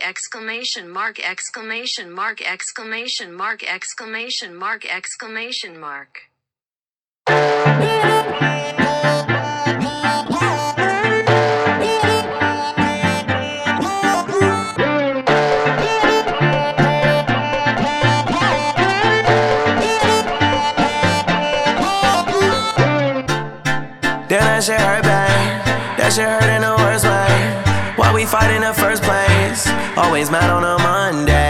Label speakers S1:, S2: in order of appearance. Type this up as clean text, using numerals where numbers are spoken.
S1: exclamation mark exclamation mark exclamation mark exclamation mark exclamation mark.
S2: Damn, that shit hurt bad. That shit hurt in the worst way. Why we fight in the first place? Always mad on a Monday.